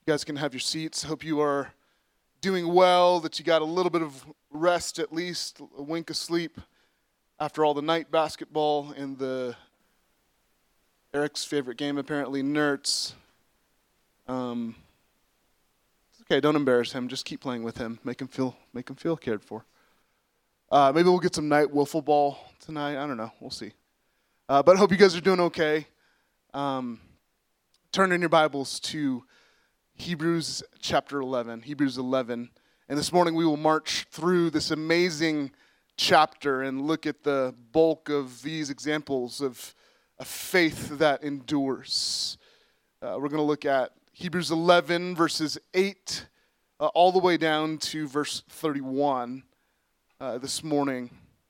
You guys can have your seats. Hope you are doing well, that you got a little bit of rest at least, a wink of sleep after all the night basketball and the Eric's favorite game, apparently, Nerds. It's okay, don't embarrass him. Just keep playing with him. Make him feel cared for. Maybe we'll get some night wiffle ball tonight. I don't know. We'll see. But I hope you guys are doing okay. Turn in your Bibles to Hebrews chapter 11. Hebrews 11. And this morning we will march through this amazing chapter and look at the bulk of these examples of a faith that endures. We're going to look at Hebrews 11, verses 8, all the way down to verse 31 this morning.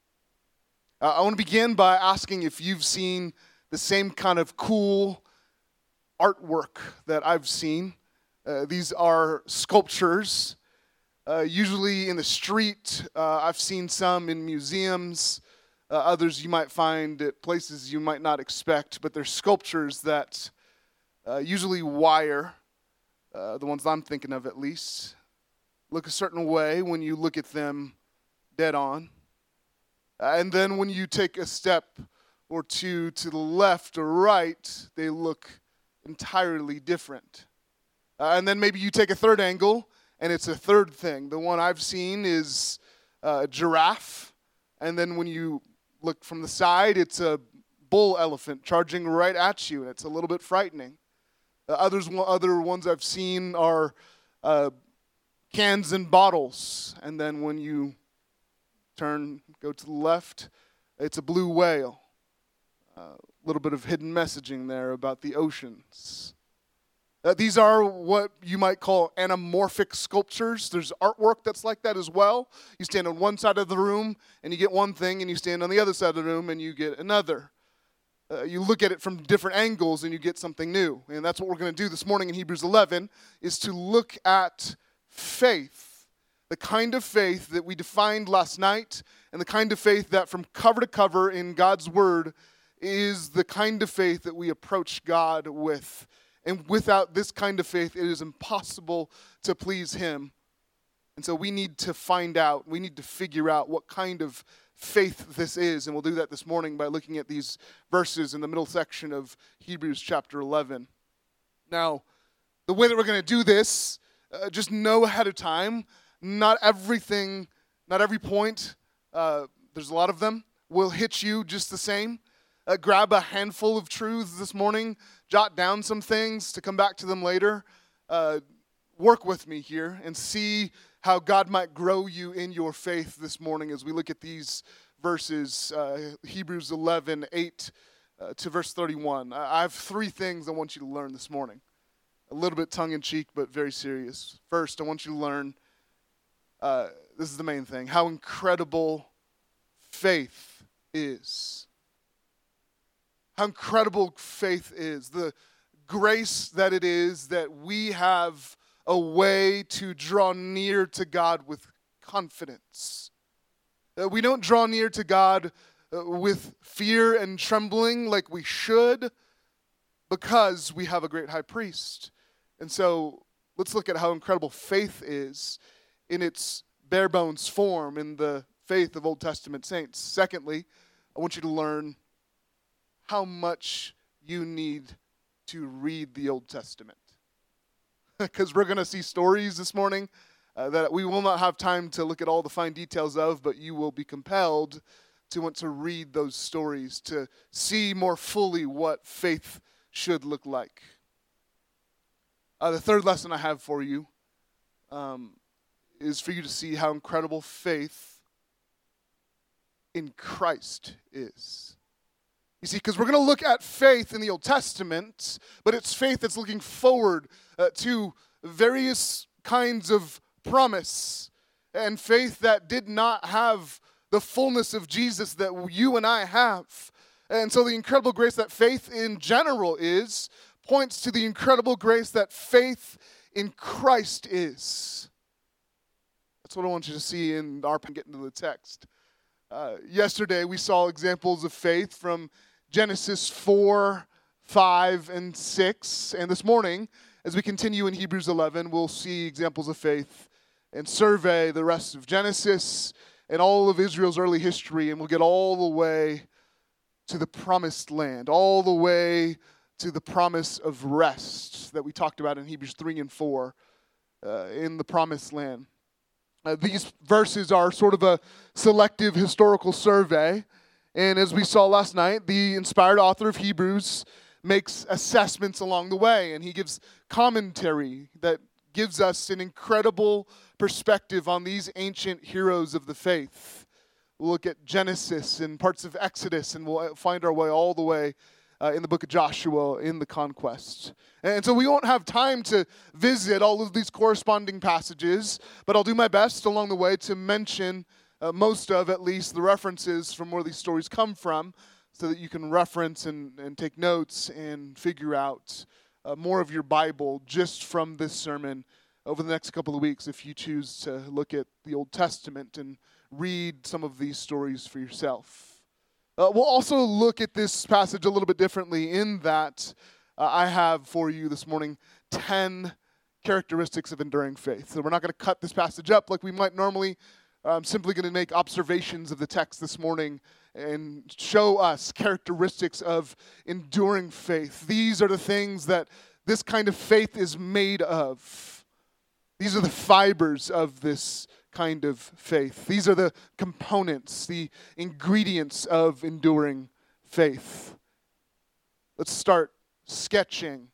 I want to begin by asking if you've seen the same kind of cool artwork that I've seen. These are sculptures, usually in the street. I've seen some in museums. Others you might find at places you might not expect, but they're sculptures that usually wire, the ones I'm thinking of at least, look a certain way when you look at them dead on. And then when you take a step or two to the left or right, they look entirely different. And then maybe you take a third angle, and it's a third thing. The one I've seen is a giraffe, and then when you look from the side, it's a bull elephant charging right at you, and it's a little bit frightening. Other ones I've seen are cans and bottles, and then when you go to the left, it's a blue whale. A little bit of hidden messaging there about the oceans. These are what you might call anamorphic sculptures. There's artwork that's like that as well. You stand on one side of the room and you get one thing, and you stand on the other side of the room and you get another. You look at it from different angles and you get something new. And that's what we're going to do this morning in Hebrews 11, is to look at faith. The kind of faith that we defined last night, and the kind of faith that from cover to cover in God's Word is the kind of faith that we approach God with. And without this kind of faith, it is impossible to please Him. And so we need to find out, we need to figure out what kind of faith this is. And we'll do that this morning by looking at these verses in the middle section of Hebrews chapter 11. Now, the way that we're going to do this, just know ahead of time, not every point, there's a lot of them, will hit you just the same. Grab a handful of truths this morning, jot down some things to come back to them later. Work with me here and see how God might grow you in your faith this morning as we look at these verses, Hebrews 11, 8 to verse 31. I have three things I want you to learn this morning. A little bit tongue-in-cheek, but very serious. First, I want you to learn, this is the main thing, how incredible faith is. How incredible faith is. The grace that it is that we have a way to draw near to God with confidence. We don't draw near to God with fear and trembling like we should, because we have a great high priest. And so let's look at how incredible faith is in its bare bones form in the faith of Old Testament saints. Secondly, I want you to learn how much you need to read the Old Testament. Because we're going to see stories this morning that we will not have time to look at all the fine details of, but you will be compelled to want to read those stories to see more fully what faith should look like. The third lesson I have for you is for you to see how incredible faith in Christ is. You see, because we're going to look at faith in the Old Testament, but it's faith that's looking forward to various kinds of promise, and faith that did not have the fullness of Jesus that you and I have. And so the incredible grace that faith in general is points to the incredible grace that faith in Christ is. That's what I want you to see in our get into the text. Yesterday we saw examples of faith from Genesis 4, 5, and 6. And this morning, as we continue in Hebrews 11, we'll see examples of faith and survey the rest of Genesis and all of Israel's early history, and we'll get all the way to the promised land, all the way to the promise of rest that we talked about in Hebrews 3 and 4 in the promised land. These verses are sort of a selective historical survey, and as we saw last night, the inspired author of Hebrews makes assessments along the way, and he gives commentary that gives us an incredible perspective on these ancient heroes of the faith. We'll look at Genesis and parts of Exodus, and we'll find our way all the way in the book of Joshua in the conquest. And so we won't have time to visit all of these corresponding passages, but I'll do my best along the way to mention most of, at least, the references from where these stories come from, so that you can reference and take notes and figure out more of your Bible just from this sermon over the next couple of weeks if you choose to look at the Old Testament and read some of these stories for yourself. We'll also look at this passage a little bit differently in that I have for you this morning 10 characteristics of enduring faith. So we're not going to cut this passage up like we might normally. I'm simply going to make observations of the text this morning and show us characteristics of enduring faith. These are the things that this kind of faith is made of. These are the fibers of this kind of faith. These are the components, the ingredients of enduring faith. Let's start sketching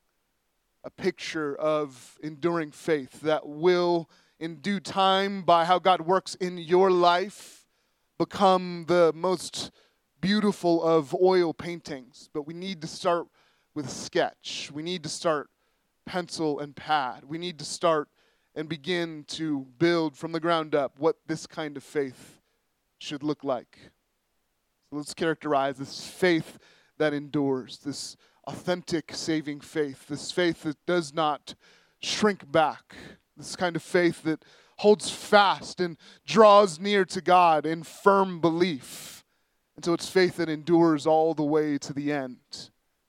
a picture of enduring faith that will, in due time, by how God works in your life, become the most beautiful of oil paintings. But we need to start with a sketch. We need to start pencil and pad. We need to start and begin to build from the ground up what this kind of faith should look like. So let's characterize this faith that endures, this authentic saving faith, this faith that does not shrink back, this kind of faith that holds fast and draws near to God in firm belief. And so it's faith that endures all the way to the end.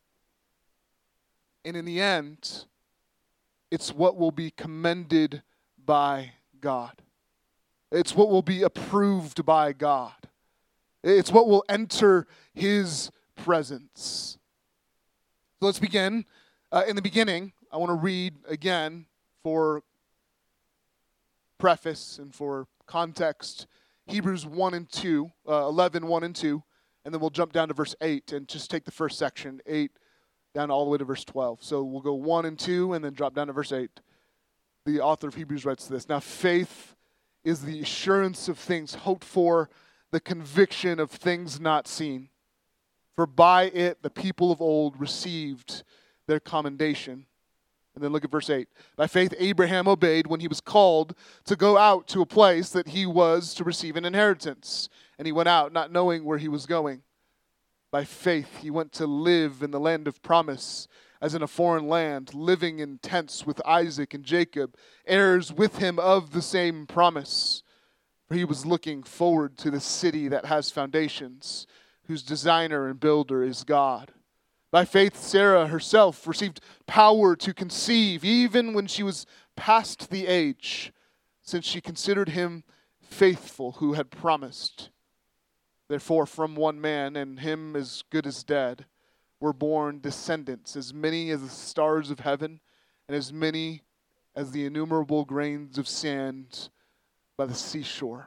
And in the end, it's what will be commended by God. It's what will be approved by God. It's what will enter His presence. So let's begin. In the beginning, I want to read again for preface and for context, Hebrews 1 and 2, 11, 1 and 2, and then we'll jump down to verse 8 and just take the first section, 8, down all the way to verse 12. So we'll go 1 and 2 and then drop down to verse 8. The author of Hebrews writes this: "Now faith is the assurance of things hoped for, the conviction of things not seen. For by it the people of old received their commendation." And then look at verse 8. "By faith Abraham obeyed when he was called to go out to a place that he was to receive an inheritance. And he went out not knowing where he was going. By faith he went to live in the land of promise, as in a foreign land, living in tents with Isaac and Jacob, heirs with him of the same promise. For he was looking forward to the city that has foundations, whose designer and builder is God. By faith Sarah herself received power to conceive, even when she was past the age, since she considered him faithful who had promised. Therefore, from one man, and him as good as dead, were born descendants, as many as the stars of heaven, and as many as the innumerable grains of sand by the seashore."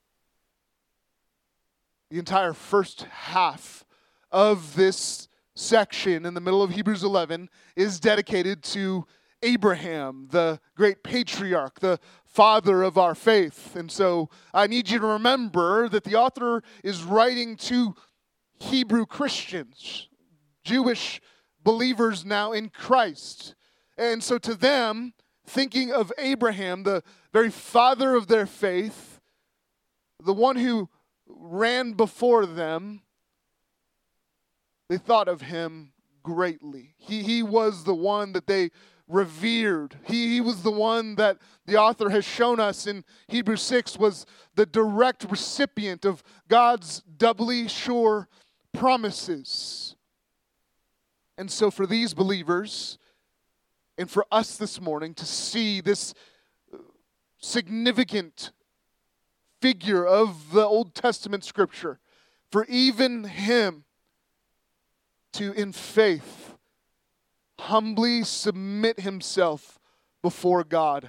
The entire first half of this section in the middle of Hebrews 11 is dedicated to Abraham, the great patriarch, the father of our faith. And so I need you to remember that the author is writing to Hebrew Christians, Jewish believers now in Christ. And so to them, thinking of Abraham, the very father of their faith, the one who ran before them, they thought of him greatly. He was the one that they revered. He was the one that the author has shown us in Hebrews 6 was the direct recipient of God's doubly sure promises. And so for these believers, And for us this morning to see this significant figure of the Old Testament scripture, for even him to, in faith, humbly submit himself before God.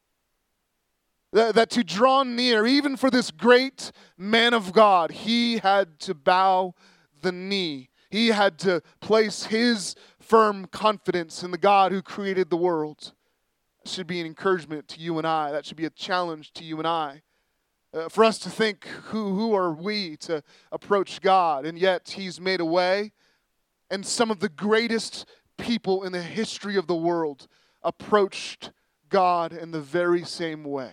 That to draw near, even for this great man of God, he had to bow the knee. He had to place his firm confidence in the God who created the world. That should be an encouragement to you and I. That should be a challenge to you and I. For us to think, who are we to approach God? And yet he's made a way. And some of the greatest people in the history of the world approached God in the very same way.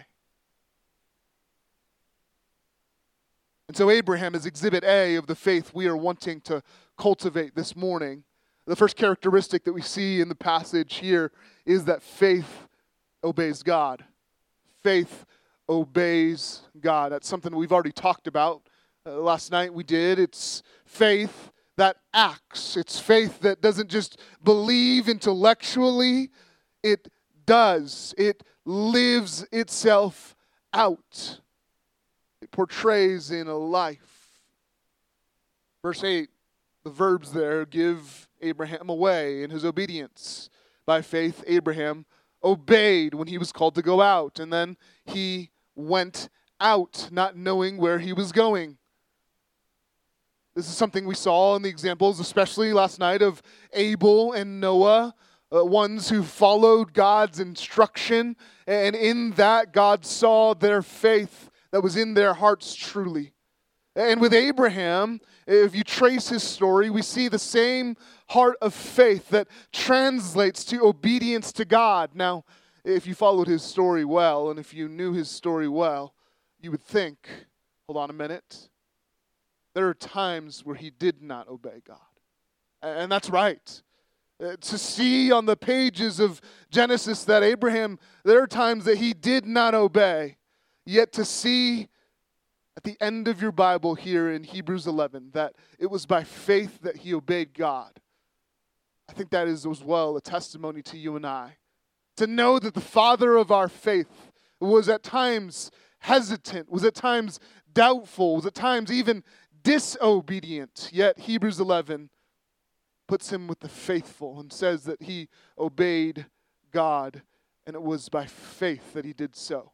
And so Abraham is exhibit A of the faith we are wanting to cultivate this morning. The first characteristic that we see in the passage here is that faith obeys God. Faith obeys God. That's something we've already talked about. Last night we did. It's faith that acts. It's faith that doesn't just believe intellectually. It does. It lives itself out. It portrays in a life. Verse 8, the verbs there give Abraham away in his obedience. By faith, Abraham obeyed when he was called to go out, and then he went out, not knowing where he was going. This is something we saw in the examples, especially last night, of Abel and Noah, ones who followed God's instruction, and in that God saw their faith that was in their hearts truly. And with Abraham, if you trace his story, we see the same heart of faith that translates to obedience to God. Now, if you followed his story well, and if you knew his story well, you would think, hold on a minute, there are times where he did not obey God. And that's right. To see on the pages of Genesis that Abraham, there are times that he did not obey. Yet to see at the end of your Bible here in Hebrews 11 that it was by faith that he obeyed God, I think that is as well a testimony to you and I. To know that the father of our faith was at times hesitant, was at times doubtful, was at times even disobedient. Yet Hebrews 11 puts him with the faithful and says that he obeyed God, and it was by faith that he did so.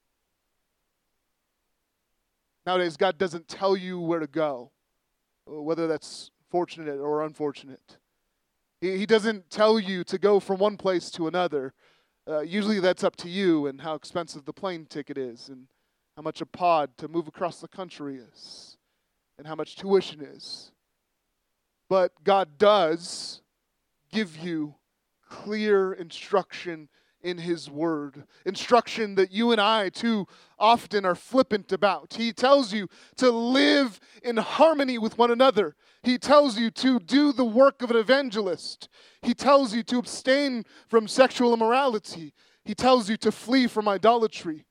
Nowadays, God doesn't tell you where to go, whether that's fortunate or unfortunate. He doesn't tell you to go from one place to another. Usually that's up to you and how expensive the plane ticket is and how much a pod to move across the country is and how much tuition is. But God does give you clear instruction in his word. Instruction that you and I too often are flippant about. He tells you to live in harmony with one another. He tells you to do the work of an evangelist. He tells you to abstain from sexual immorality. He tells you to flee from idolatry.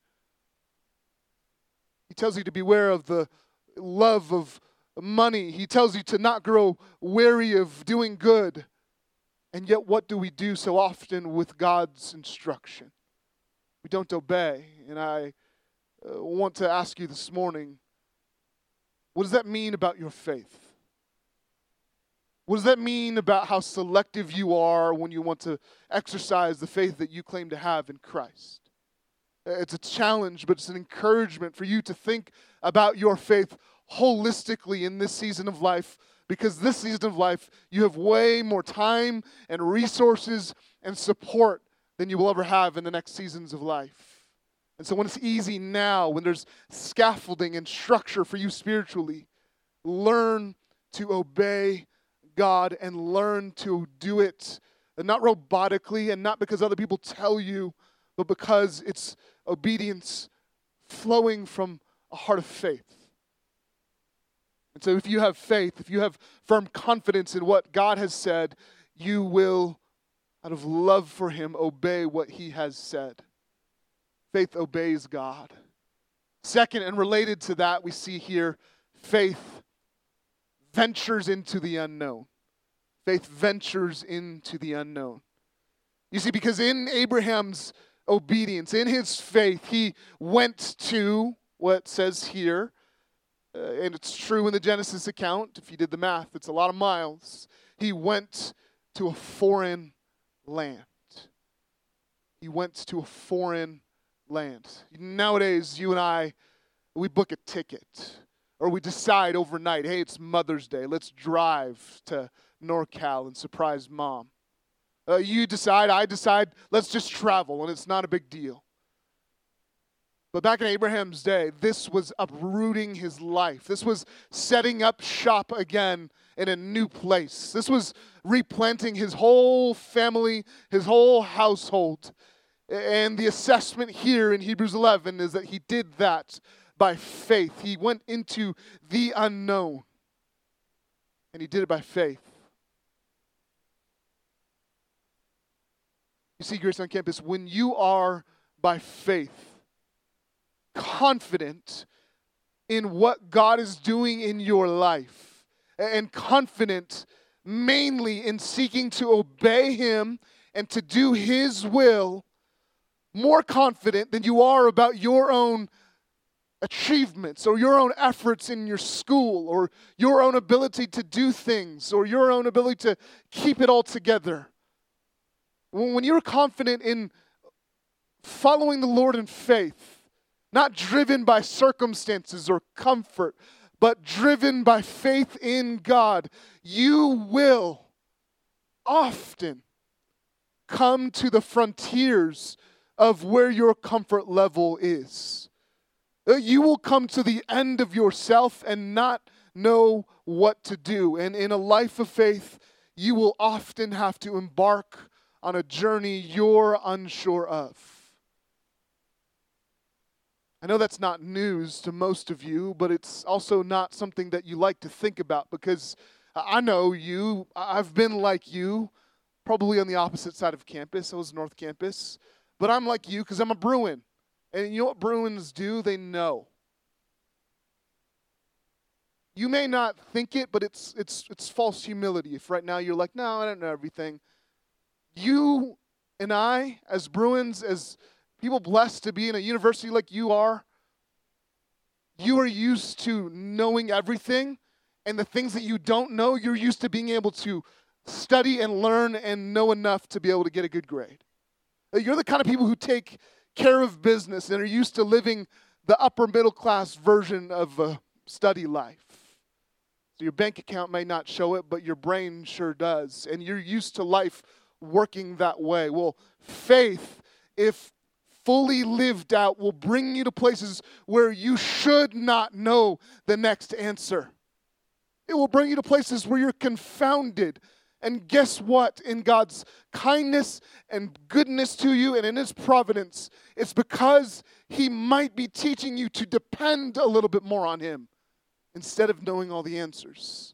He tells you to beware of the love of money. He tells you to not grow weary of doing good. And yet what do we do so often with God's instruction? We don't obey. And I want to ask you this morning, what does that mean about your faith? What does that mean about how selective you are when you want to exercise the faith that you claim to have in Christ? It's a challenge, but it's an encouragement for you to think about your faith holistically in this season of life, because this season of life, you have way more time and resources and support than you will ever have in the next seasons of life. And so when it's easy now, when there's scaffolding and structure for you spiritually, learn to obey God and learn to do it, and not robotically and not because other people tell you, but because it's obedience flowing from a heart of faith. And so if you have faith, if you have firm confidence in what God has said, you will, out of love for him, obey what he has said. Faith obeys God. Second, and related to that, we see here, faith ventures into the unknown. Faith ventures into the unknown. You see, because in Abraham's obedience, in his faith, he went to what says here, and it's true in the Genesis account, if you did the math, it's a lot of miles. He went to a foreign land. He went to a foreign land. Nowadays, you and I, we book a ticket, or we decide overnight, hey, it's Mother's Day, let's drive to NorCal and surprise Mom. You decide, I decide, let's just travel, and it's not a big deal. But back in Abraham's day, this was uprooting his life. This was setting up shop again in a new place. This was replanting his whole family, his whole household. And the assessment here in Hebrews 11 is that he did that by faith. He went into the unknown, and he did it by faith. You see, Grace on Campus, when you are by faith confident in what God is doing in your life, and confident mainly in seeking to obey Him and to do His will, more confident than you are about your own achievements or your own efforts in your school or your own ability to do things or your own ability to keep it all together. When you're confident in following the Lord in faith, not driven by circumstances or comfort, but driven by faith in God, you will often come to the frontiers of where your comfort level is. You will come to the end of yourself and not know what to do. And in a life of faith, you will often have to embark on a journey you're unsure of. I know that's not news to most of you, but it's also not something that you like to think about, because I know you, I've been like you, probably on the opposite side of campus. I was North Campus. But I'm like you because I'm a Bruin. And you know what Bruins do? They know. You may not think it, but it's false humility. If right now you're like, no, I don't know everything. You and I, as Bruins, as people blessed to be in a university like you are used to knowing everything. And the things that you don't know, you're used to being able to study and learn and know enough to be able to get a good grade. You're the kind of people who take care of business and are used to living the upper middle class version of a study life. So your bank account may not show it, but your brain sure does. And you're used to life working that way. Well, faith, if fully lived out, will bring you to places where you should not know the next answer. It will bring you to places where you're confounded. And guess what? In God's kindness and goodness to you and in His providence, it's because He might be teaching you to depend a little bit more on Him instead of knowing all the answers.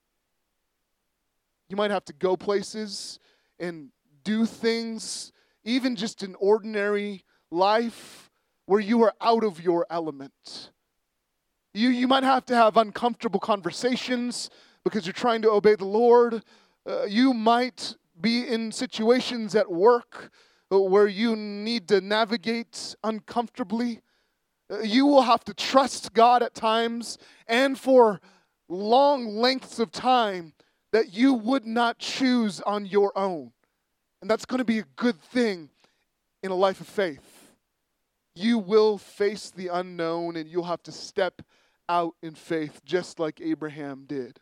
You might have to go places and do things, even just in ordinary life, where you are out of your element. You might have to have uncomfortable conversations because you're trying to obey the Lord. You might be in situations at work where you need to navigate uncomfortably. You will have to trust God at times and for long lengths of time that you would not choose on your own. And that's going to be a good thing in a life of faith. You will face the unknown and you'll have to step out in faith just like Abraham did.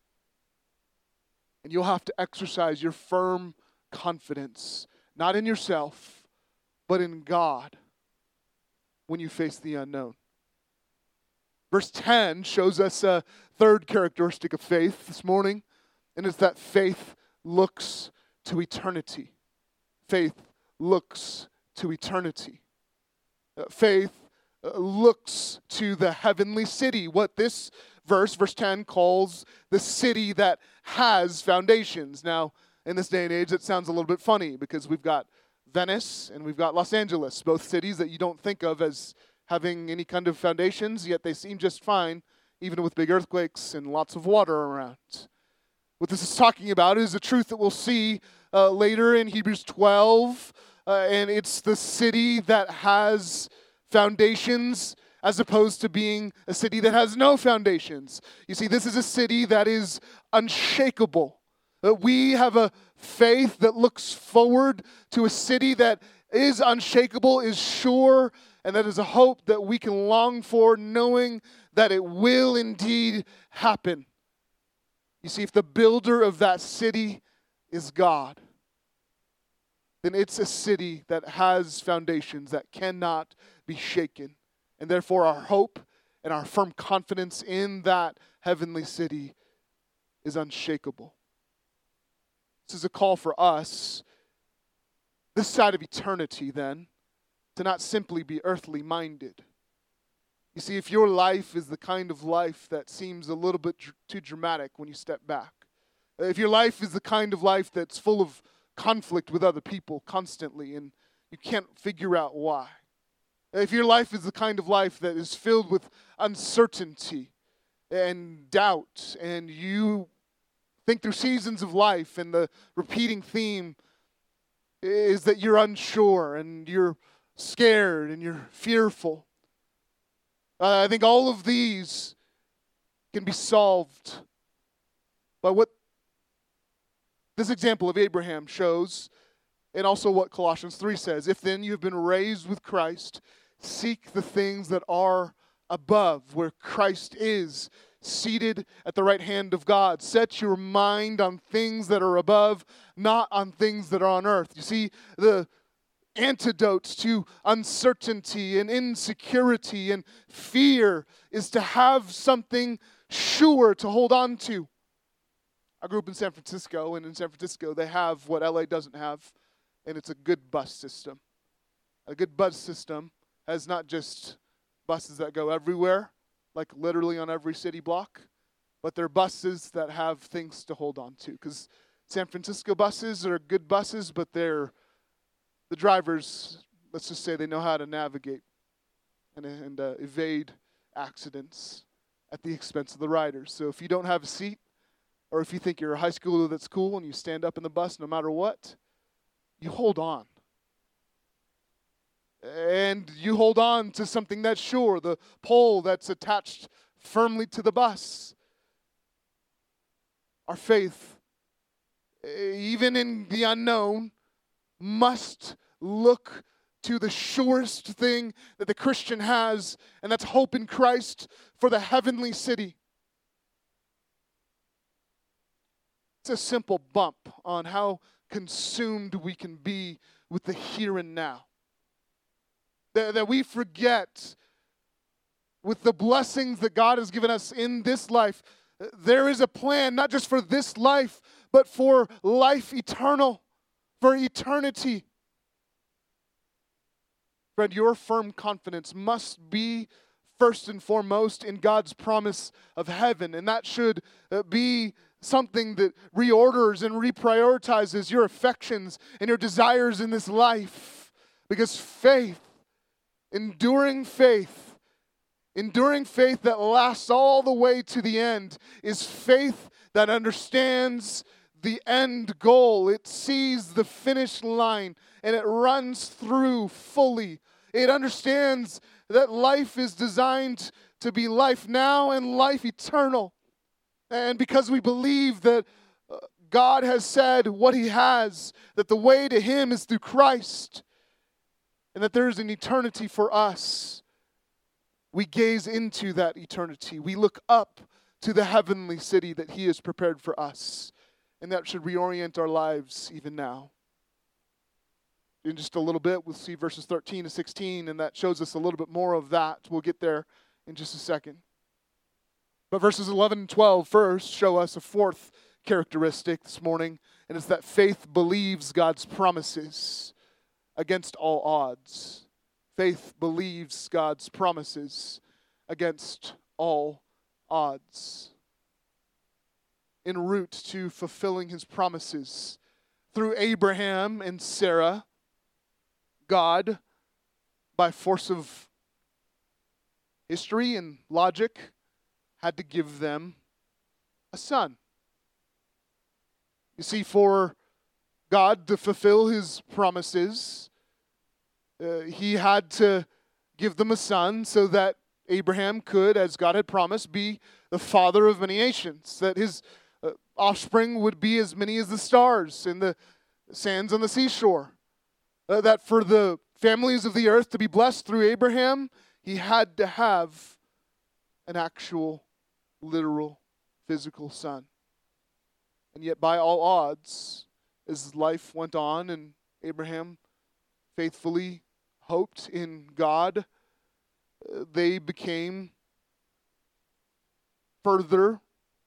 And you'll have to exercise your firm confidence, not in yourself, but in God when you face the unknown. Verse 10 shows us a third characteristic of faith this morning, and it's that faith looks to eternity. Faith looks to eternity. Faith looks to the heavenly city, what this verse 10, calls the city that has foundations. Now, in this day and age, it sounds a little bit funny because we've got Venice and we've got Los Angeles, both cities that you don't think of as having any kind of foundations, yet they seem just fine, even with big earthquakes and lots of water around. What this is talking about is a truth that we'll see later in Hebrews 12, and it's the city that has foundations as opposed to being a city that has no foundations. You see, this is a city that is unshakable. We have a faith that looks forward to a city that is unshakable, is sure, and that is a hope that we can long for, knowing that it will indeed happen. You see, if the builder of that city is God, then it's a city that has foundations that cannot be shaken. And therefore our hope and our firm confidence in that heavenly city is unshakable. This is a call for us, this side of eternity then, to not simply be earthly minded. You see, if your life is the kind of life that seems a little bit too dramatic when you step back, if your life is the kind of life that's full of conflict with other people constantly and you can't figure out why, if your life is the kind of life that is filled with uncertainty and doubt, and you think through seasons of life and the repeating theme is that you're unsure and you're scared and you're fearful, I think all of these can be solved by what this example of Abraham shows, and also what Colossians 3 says. If then you have been raised with Christ, seek the things that are above, where Christ is, seated at the right hand of God. Set your mind on things that are above, not on things that are on earth. You see, the antidote to uncertainty and insecurity and fear is to have something sure to hold on to. I grew up in San Francisco, and in San Francisco they have what LA doesn't have, and it's a good bus system. A good bus system has not just buses that go everywhere, like literally on every city block, but they're buses that have things to hold on to. Because San Francisco buses are good buses, but the drivers, let's just say they know how to navigate and evade accidents at the expense of the riders. So if you don't have a seat, or if you think you're a high schooler that's cool and you stand up in the bus no matter what, you hold on. And you hold on to something that's sure, the pole that's attached firmly to the bus. Our faith, even in the unknown, must look to the surest thing that the Christian has, and that's hope in Christ for the heavenly city. It's a simple bump on how consumed we can be with the here and now. That we forget, with the blessings that God has given us in this life, there is a plan not just for this life, but for life eternal, for eternity. Friend, your firm confidence must be first and foremost in God's promise of heaven, and that should be something that reorders and reprioritizes your affections and your desires in this life. Because faith, enduring faith that lasts all the way to the end, is faith that understands the end goal. It sees the finish line and it runs through fully. It understands that life is designed to be life now and life eternal. And because we believe that God has said what He has, that the way to Him is through Christ, and that there is an eternity for us, we gaze into that eternity. We look up to the heavenly city that He has prepared for us. And that should reorient our lives even now. In just a little bit, we'll see verses 13 to 16, and that shows us a little bit more of that. We'll get there in just a second. But verses 11 and 12 first show us a fourth characteristic this morning, and it's that faith believes God's promises against all odds. Faith believes God's promises against all odds. En route to fulfilling His promises through Abraham and Sarah, God, by force of history and logic, had to give them a son. You see, for God to fulfill his promises, he had to give them a son so that Abraham could, as God had promised, be the father of many nations, that his offspring would be as many as the stars and the sands on the seashore, that for the families of the earth to be blessed through Abraham, he had to have an actual, literal, physical son. And yet, by all odds, as life went on and Abraham faithfully hoped in God, they became further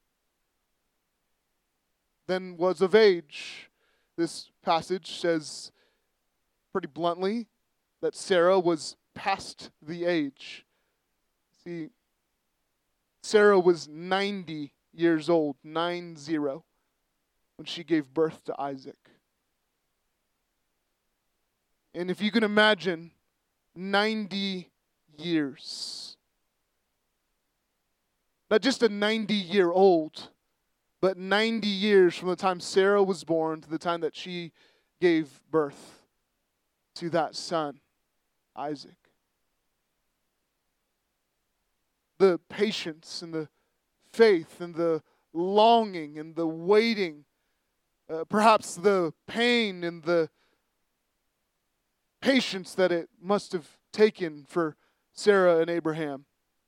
than was of age. This passage says pretty bluntly that Sarah was past the age. See, Sarah was 90 years old, 90, when she gave birth to Isaac. And if you can imagine 90 years, not just a 90-year-old, but 90 years from the time Sarah was born to the time that she gave birth to that son, Isaac. The patience and the faith and the longing and the waiting, perhaps the pain and the patience that it must have taken for Sarah and Abraham.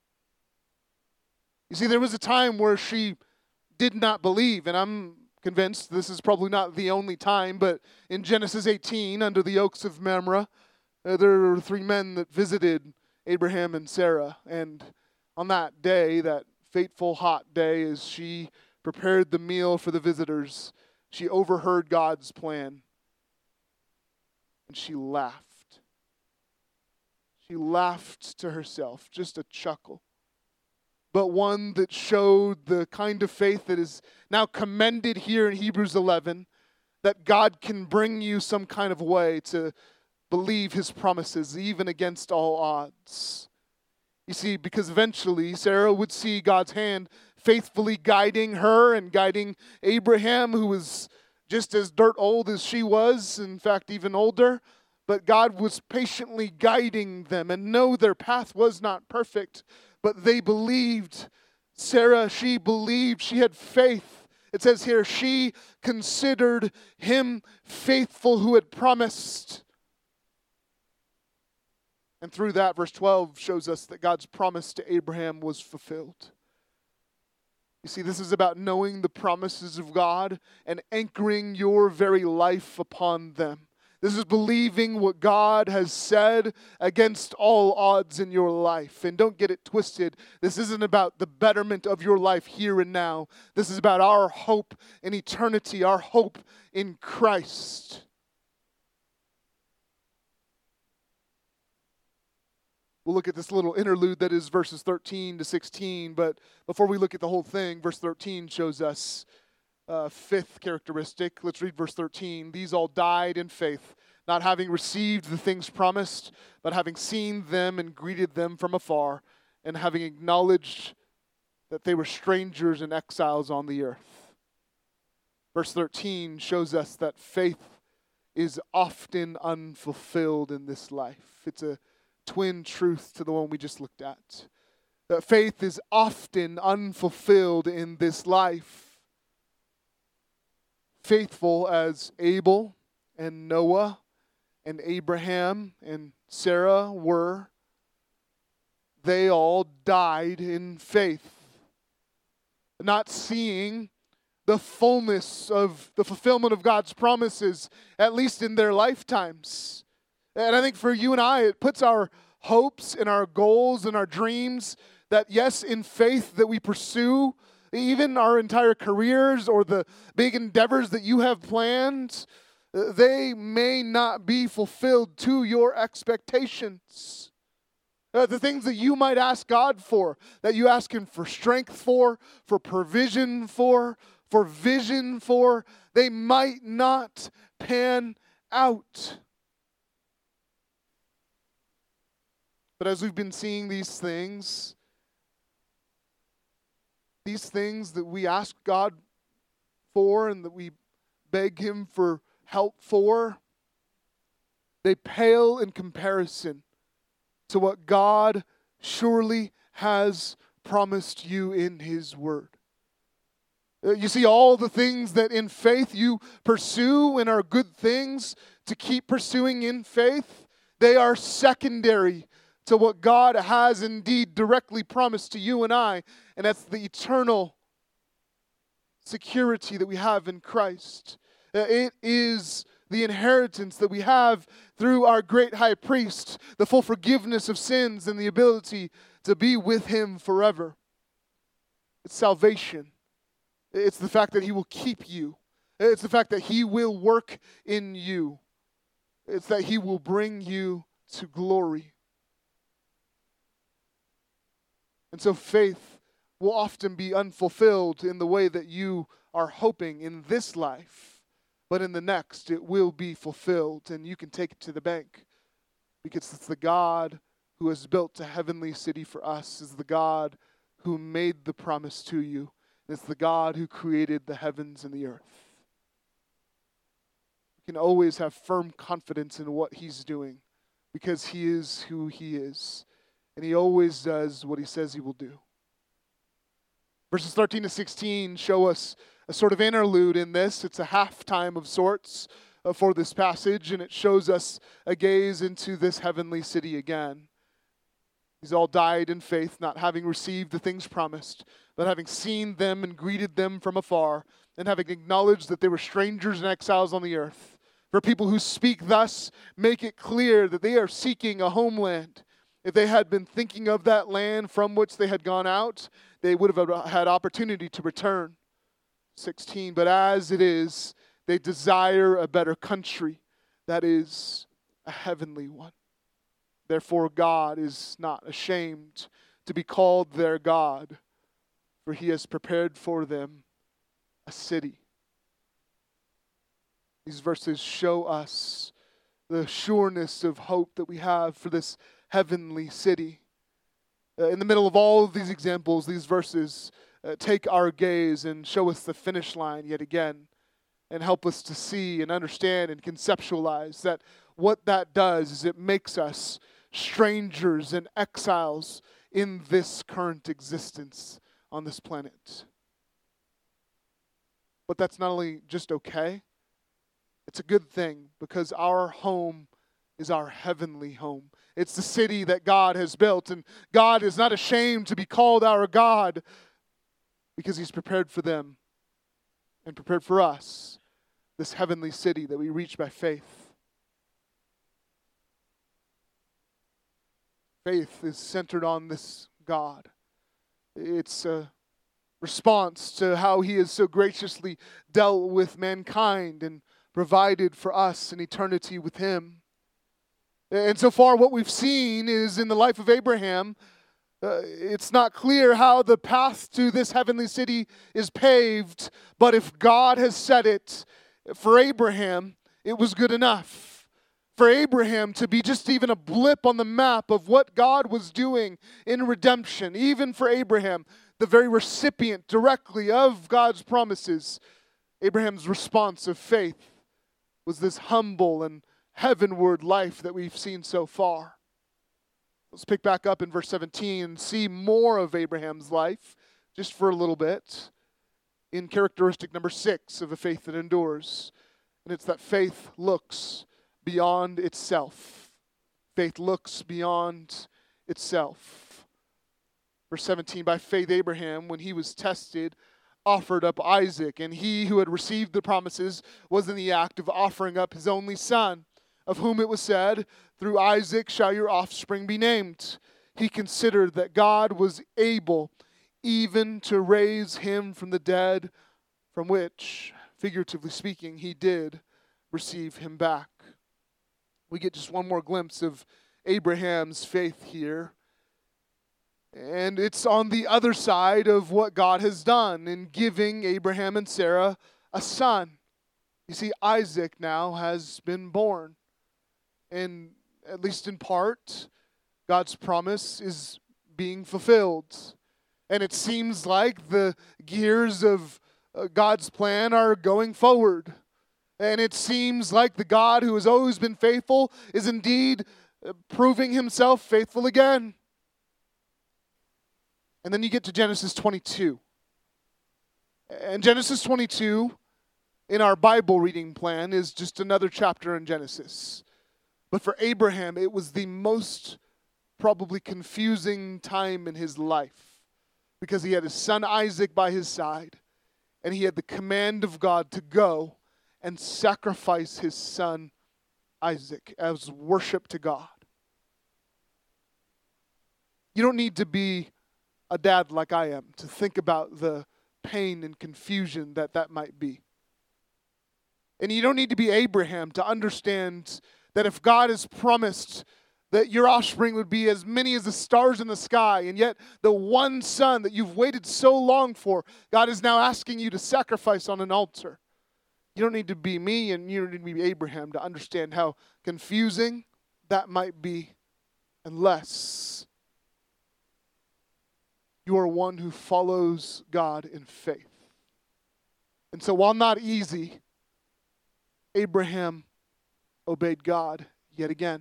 You see, there was a time where she did not believe, and I'm convinced this is probably not the only time, but in Genesis 18, under the oaks of Mamre, there were 3 men that visited Abraham and Sarah, and on that day, that fateful hot day, as she prepared the meal for the visitors, she overheard God's plan, and she laughed. She laughed to herself, just a chuckle, but one that showed the kind of faith that is now commended here in Hebrews 11, that God can bring you some kind of way to believe his promises, even against all odds. You see, because eventually Sarah would see God's hand faithfully guiding her and guiding Abraham, who was just as dirt old as she was, in fact, even older. But God was patiently guiding them, and no, their path was not perfect, but they believed. Sarah, she believed, she had faith. It says here, she considered him faithful who had promised. And through that, verse 12 shows us that God's promise to Abraham was fulfilled. You see, this is about knowing the promises of God and anchoring your very life upon them. This is believing what God has said against all odds in your life. And don't get it twisted. This isn't about the betterment of your life here and now. This is about our hope in eternity, our hope in Christ. We'll look at this little interlude that is verses 13 to 16. But before we look at the whole thing, verse 13 shows us fifth characteristic. Let's read verse 13. These all died in faith, not having received the things promised, but having seen them and greeted them from afar, and having acknowledged that they were strangers and exiles on the earth. Verse 13 shows us that faith is often unfulfilled in this life. It's a twin truth to the one we just looked at. That faith is often unfulfilled in this life. Faithful as Abel and Noah and Abraham and Sarah were, they all died in faith, not seeing the fullness of the fulfillment of God's promises, at least in their lifetimes. And I think for you and I, it puts our hopes and our goals and our dreams that, yes, in faith that we pursue, even our entire careers or the big endeavors that you have planned, they may not be fulfilled to your expectations. The things that you might ask God for, that you ask him for strength for provision for vision for, they might not pan out. But as we've been seeing these things that we ask God for and that we beg him for help for, they pale in comparison to what God surely has promised you in His Word. You see, all the things that in faith you pursue and are good things to keep pursuing in faith, they are secondary to what God has indeed directly promised to you and I, and that's the eternal security that we have in Christ. It is the inheritance that we have through our great high priest, the full forgiveness of sins and the ability to be with Him forever. It's salvation. It's the fact that He will keep you. It's the fact that He will work in you. It's that He will bring you to glory. And so faith will often be unfulfilled in the way that you are hoping in this life. But in the next, it will be fulfilled, and you can take it to the bank. Because it's the God who has built a heavenly city for us, is the God who made the promise to you. It's the God who created the heavens and the earth. You can always have firm confidence in what He's doing because He is who He is. And He always does what He says He will do. Verses 13 to 16 show us a sort of interlude in this. It's a halftime of sorts for this passage, and it shows us a gaze into this heavenly city again. These all died in faith, not having received the things promised, but having seen them and greeted them from afar, and having acknowledged that they were strangers and exiles on the earth. For people who speak thus make it clear that they are seeking a homeland. If they had been thinking of that land from which they had gone out, they would have had opportunity to return. 16, but as it is, they desire a better country, that is, a heavenly one. Therefore, God is not ashamed to be called their God, for He has prepared for them a city. These verses show us the sureness of hope that we have for this heavenly city. In the middle of all of these examples, these verses take our gaze and show us the finish line yet again, and help us to see and understand and conceptualize that what that does is it makes us strangers and exiles in this current existence on this planet. But that's not only just okay, it's a good thing because our home is our heavenly home. It's the city that God has built, and God is not ashamed to be called our God because He's prepared for them and prepared for us this heavenly city that we reach by faith. Faith is centered on this God. It's a response to how He has so graciously dealt with mankind and provided for us an eternity with Him. And so far what we've seen is in the life of Abraham, it's not clear how the path to this heavenly city is paved, but if God has said it, for Abraham, it was good enough. For Abraham to be just even a blip on the map of what God was doing in redemption, even for Abraham, the very recipient directly of God's promises, Abraham's response of faith was this humble and heavenward life that we've seen so far. Let's pick back up in verse 17 and see more of Abraham's life, just for a little bit, in characteristic number 6 of a faith that endures. And it's that faith looks beyond itself. Faith looks beyond itself. Verse 17, by faith Abraham, when he was tested, offered up Isaac, and he who had received the promises was in the act of offering up his only son, of whom it was said, through Isaac shall your offspring be named. He considered that God was able even to raise him from the dead, from which, figuratively speaking, he did receive him back. We get just one more glimpse of Abraham's faith here. And it's on the other side of what God has done in giving Abraham and Sarah a son. You see, Isaac now has been born. And at least in part, God's promise is being fulfilled. And it seems like the gears of God's plan are going forward. And it seems like the God who has always been faithful is indeed proving himself faithful again. And then you get to Genesis 22. And Genesis 22, in our Bible reading plan, is just another chapter in Genesis. But for Abraham, it was the most probably confusing time in his life, because he had his son Isaac by his side, and he had the command of God to go and sacrifice his son Isaac as worship to God. You don't need to be a dad like I am to think about the pain and confusion that might be. And you don't need to be Abraham to understand that if God has promised that your offspring would be as many as the stars in the sky, and yet the one son that you've waited so long for, God is now asking you to sacrifice on an altar. You don't need to be me, and you don't need to be Abraham to understand how confusing that might be, unless you are one who follows God in faith. And so while not easy, Abraham obeyed God yet again.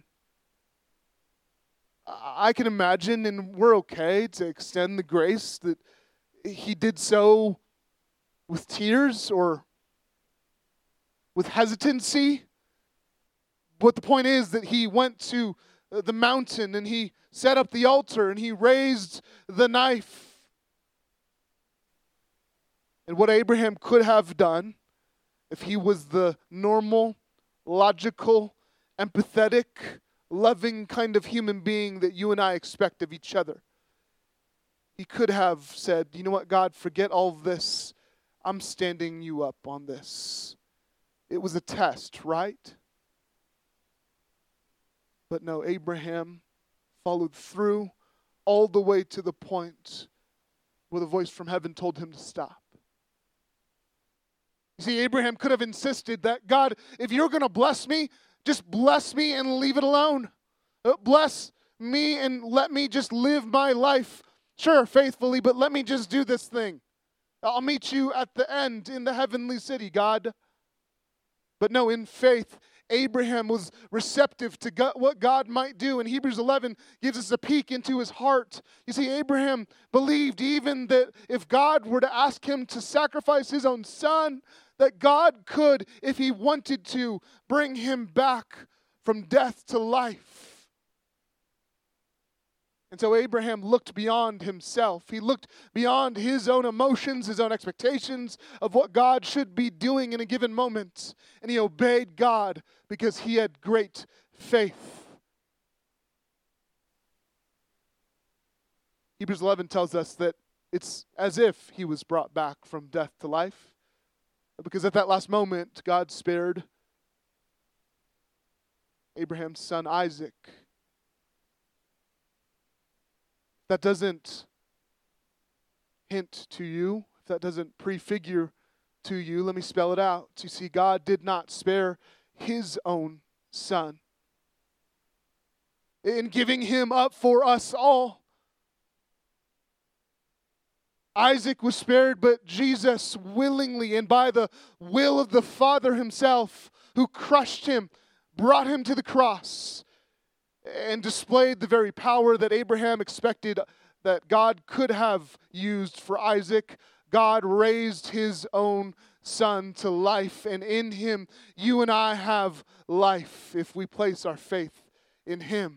I can imagine, and we're okay to extend the grace, that he did so with tears or with hesitancy. But the point is that he went to the mountain and he set up the altar and he raised the knife. And what Abraham could have done, if he was the normal, logical, empathetic, loving kind of human being that you and I expect of each other, he could have said, you know what, God, forget all of this. I'm standing you up on this. It was a test, right? But no, Abraham followed through all the way to the point where the voice from heaven told him to stop. You see, Abraham could have insisted that, God, if you're going to bless me, just bless me and leave it alone. Bless me and let me just live my life, sure, faithfully, but let me just do this thing. I'll meet you at the end in the heavenly city, God. But no, in faith, Abraham was receptive to what God might do. And Hebrews 11 gives us a peek into his heart. You see, Abraham believed even that if God were to ask him to sacrifice his own son, that God could, if he wanted to, bring him back from death to life. And so Abraham looked beyond himself. He looked beyond his own emotions, his own expectations of what God should be doing in a given moment. And he obeyed God because he had great faith. Hebrews 11 tells us that it's as if he was brought back from death to life. Because at that last moment, God spared Abraham's son Isaac. That doesn't hint to you, if that doesn't prefigure to you, let me spell it out. You see, God did not spare his own son in giving him up for us all. Isaac was spared, but Jesus willingly and by the will of the Father himself, who crushed him, brought him to the cross, and displayed the very power that Abraham expected that God could have used for Isaac. God raised his own son to life, and in him you and I have life if we place our faith in him.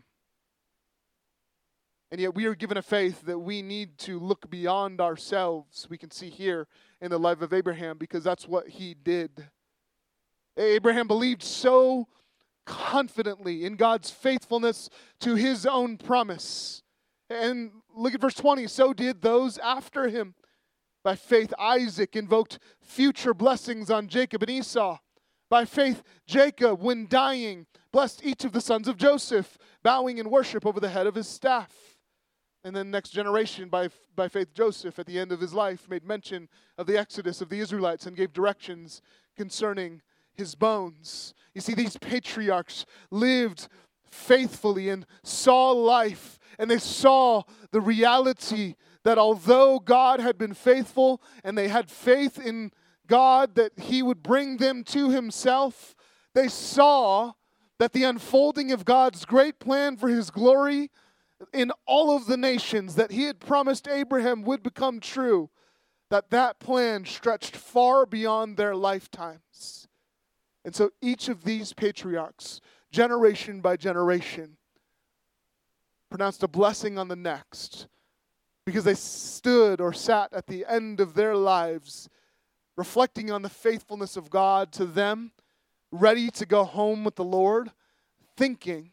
And yet we are given a faith that we need to look beyond ourselves. We can see here in the life of Abraham, because that's what he did. Abraham believed so confidently in God's faithfulness to his own promise. And look at verse 20. So did those after him. By faith, Isaac invoked future blessings on Jacob and Esau. By faith, Jacob, when dying, blessed each of the sons of Joseph, bowing in worship over the head of his staff. And then next generation, by faith, Joseph, at the end of his life, made mention of the exodus of the Israelites and gave directions concerning his bones. You see, these patriarchs lived faithfully and saw life, and they saw the reality that although God had been faithful and they had faith in God that he would bring them to himself. They saw that the unfolding of God's great plan for his glory in all of the nations that he had promised Abraham would become true, that plan stretched far beyond their lifetimes. And so each of these patriarchs, generation by generation, pronounced a blessing on the next because they stood or sat at the end of their lives reflecting on the faithfulness of God to them, ready to go home with the Lord, thinking,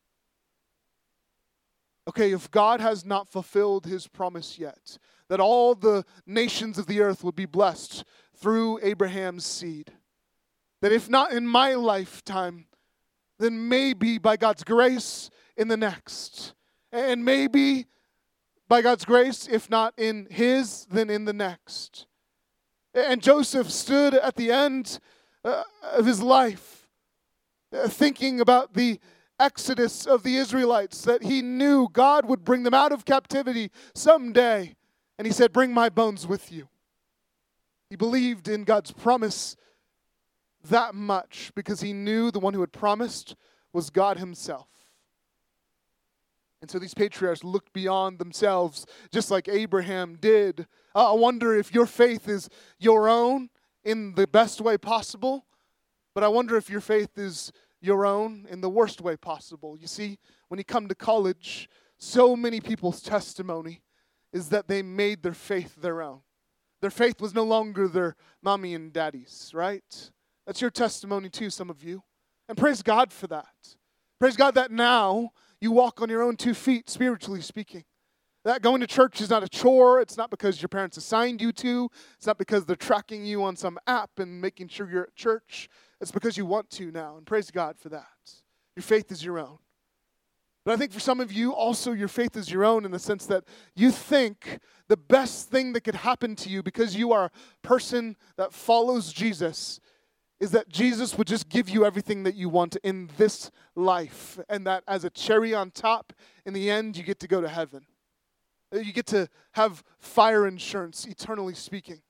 okay, if God has not fulfilled his promise yet, that all the nations of the earth would be blessed through Abraham's seed, that if not in my lifetime, then maybe by God's grace in the next. And maybe by God's grace, if not in his, then in the next. And Joseph stood at the end of his life, thinking about the exodus of the Israelites, that he knew God would bring them out of captivity someday. And he said, bring my bones with you. He believed in God's promise that much because he knew the one who had promised was God himself. And so these patriarchs looked beyond themselves, just like Abraham did. I wonder if your faith is your own in the best way possible, but I wonder if your faith is your own in the worst way possible. You see, when you come to college, so many people's testimony is that they made their faith their own. Their faith was no longer their mommy and daddy's, right? That's your testimony too, some of you. And praise God for that. Praise God that now you walk on your own 2 feet, spiritually speaking. That going to church is not a chore. It's not because your parents assigned you to. It's not because they're tracking you on some app and making sure you're at church. It's because you want to now, and praise God for that. Your faith is your own. But I think for some of you, also your faith is your own in the sense that you think the best thing that could happen to you because you are a person that follows Jesus is that Jesus would just give you everything that you want in this life, and that as a cherry on top, in the end, you get to go to heaven. You get to have fire insurance, eternally speaking.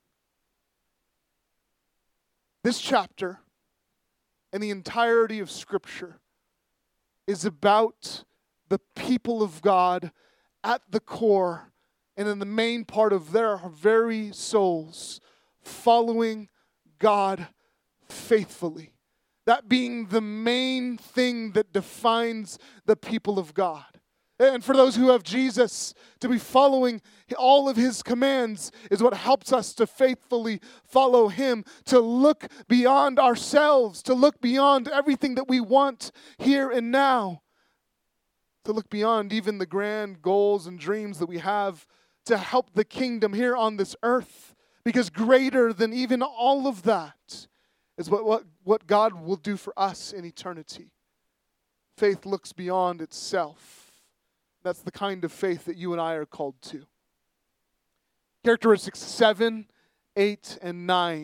This chapter and the entirety of Scripture is about the people of God at the core and in the main part of their very souls, following God faithfully. That being the main thing that defines the people of God. And for those who have Jesus, to be following all of his commands is what helps us to faithfully follow him, to look beyond ourselves, to look beyond everything that we want here and now, to look beyond even the grand goals and dreams that we have to help the kingdom here on this earth. Because greater than even all of that is what God will do for us in eternity. Faith looks beyond itself. That's the kind of faith that you and I are called to. Characteristics 7, 8, and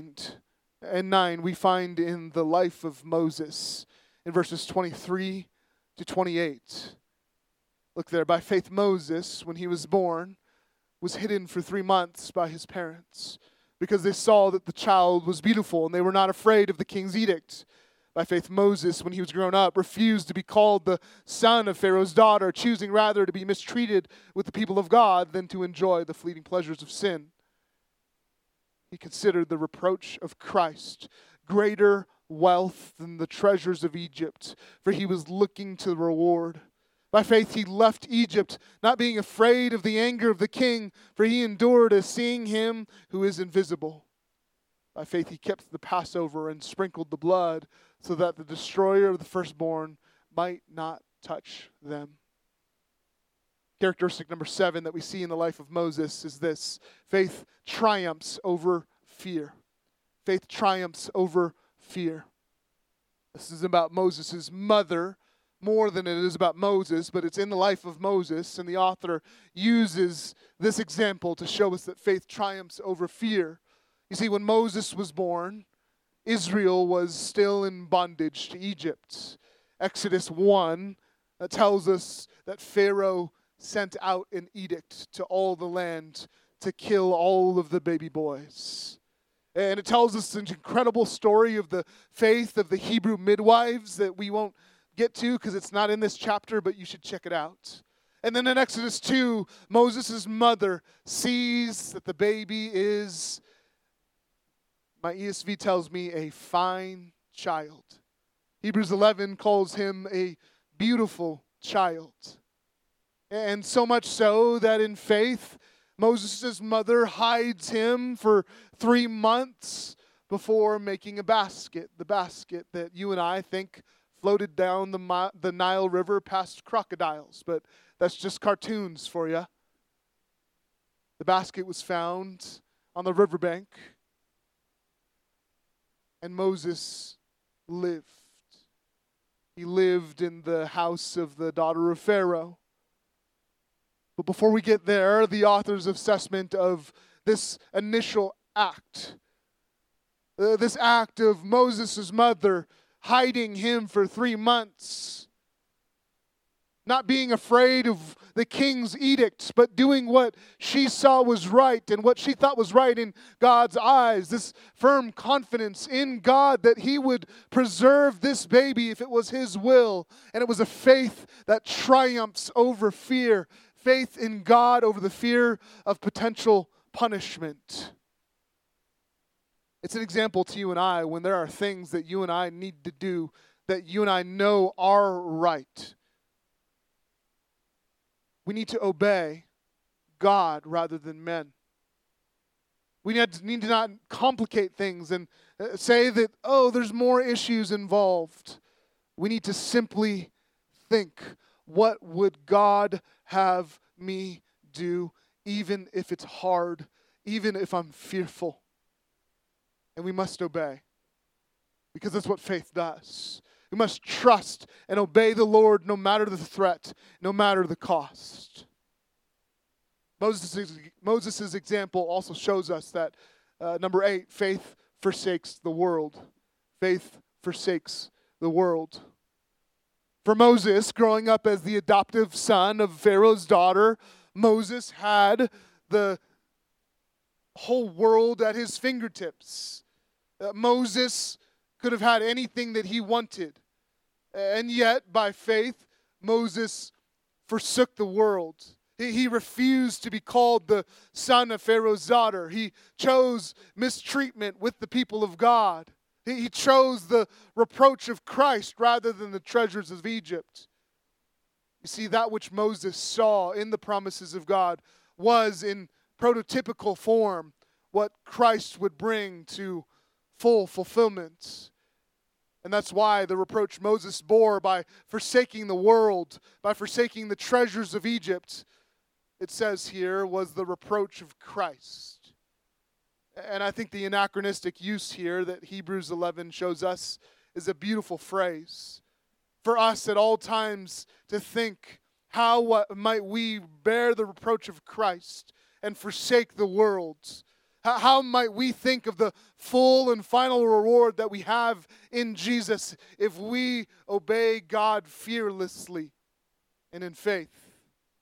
9 we find in the life of Moses in verses 23 to 28. Look there. By faith Moses, when he was born, was hidden for 3 months by his parents because they saw that the child was beautiful and they were not afraid of the king's edict. By faith, Moses, when he was grown up, refused to be called the son of Pharaoh's daughter, choosing rather to be mistreated with the people of God than to enjoy the fleeting pleasures of sin. He considered the reproach of Christ greater wealth than the treasures of Egypt, for he was looking to the reward. By faith, he left Egypt, not being afraid of the anger of the king, for he endured as seeing him who is invisible. By faith, he kept the Passover and sprinkled the blood so that the destroyer of the firstborn might not touch them. Characteristic number 7 that we see in the life of Moses is this: faith triumphs over fear. Faith triumphs over fear. This is about Moses' mother more than it is about Moses, but it's in the life of Moses, and the author uses this example to show us that faith triumphs over fear. You see, when Moses was born, Israel was still in bondage to Egypt. Exodus 1 tells us that Pharaoh sent out an edict to all the land to kill all of the baby boys. And it tells us an incredible story of the faith of the Hebrew midwives that we won't get to because it's not in this chapter, but you should check it out. And then in Exodus 2, Moses' mother sees that the baby is, my ESV tells me, a fine child. Hebrews 11 calls him a beautiful child. And so much so that in faith, Moses' mother hides him for 3 months before making a basket, the basket that you and I think floated down the Nile River past crocodiles, but that's just cartoons for you. The basket was found on the riverbank, and Moses lived. He lived in the house of the daughter of Pharaoh. But before we get there, the author's assessment of this initial act, this act of Moses' mother hiding him for 3 months, not being afraid of the king's edicts, but doing what she saw was right and what she thought was right in God's eyes. This firm confidence in God that he would preserve this baby if it was his will. And it was a faith that triumphs over fear. Faith in God over the fear of potential punishment. It's an example to you and I when there are things that you and I need to do that you and I know are right. We need to obey God rather than men. We need to not complicate things and say that, oh, there's more issues involved. We need to simply think, what would God have me do, even if it's hard, even if I'm fearful? And we must obey, because that's what faith does. We must trust and obey the Lord no matter the threat, no matter the cost. Moses' example also shows us that, number 8, faith forsakes the world. Faith forsakes the world. For Moses, growing up as the adoptive son of Pharaoh's daughter, Moses had the whole world at his fingertips. Moses could have had anything that he wanted. And yet, by faith, Moses forsook the world. He refused to be called the son of Pharaoh's daughter. He chose mistreatment with the people of God. He chose the reproach of Christ rather than the treasures of Egypt. You see, that which Moses saw in the promises of God was in prototypical form what Christ would bring to full fulfillment. And that's why the reproach Moses bore by forsaking the world, by forsaking the treasures of Egypt, it says here, was the reproach of Christ. And I think the anachronistic use here that Hebrews 11 shows us is a beautiful phrase. For us at all times to think, how might we bear the reproach of Christ and forsake the world? How might we think of the full and final reward that we have in Jesus if we obey God fearlessly and in faith?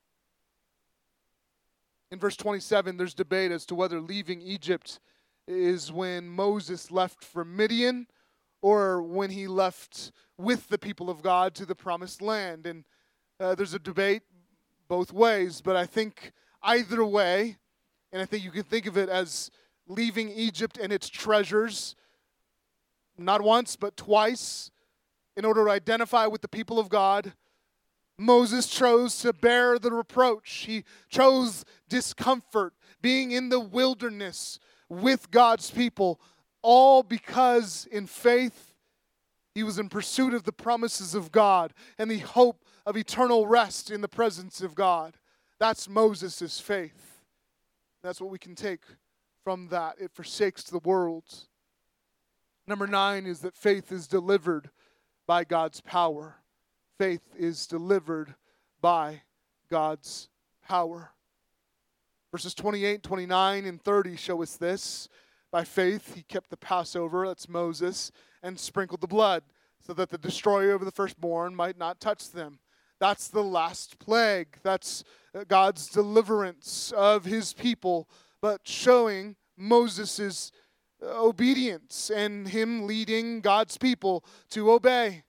In verse 27, there's debate as to whether leaving Egypt is when Moses left for Midian or when he left with the people of God to the promised land. And there's a debate both ways, but I think either way, and I think you can think of it as leaving Egypt and its treasures, not once, but twice, in order to identify with the people of God. Moses chose to bear the reproach. He chose discomfort, being in the wilderness with God's people, all because in faith he was in pursuit of the promises of God and the hope of eternal rest in the presence of God. That's Moses' faith. That's what we can take from that. It forsakes the world. Number 9 is that faith is delivered by God's power. Faith is delivered by God's power. Verses 28, 29, and 30 show us this. By faith, he kept the Passover, that's Moses, and sprinkled the blood, so that the destroyer of the firstborn might not touch them. That's the last plague. That's God's deliverance of his people, but showing Moses' obedience and him leading God's people to obey.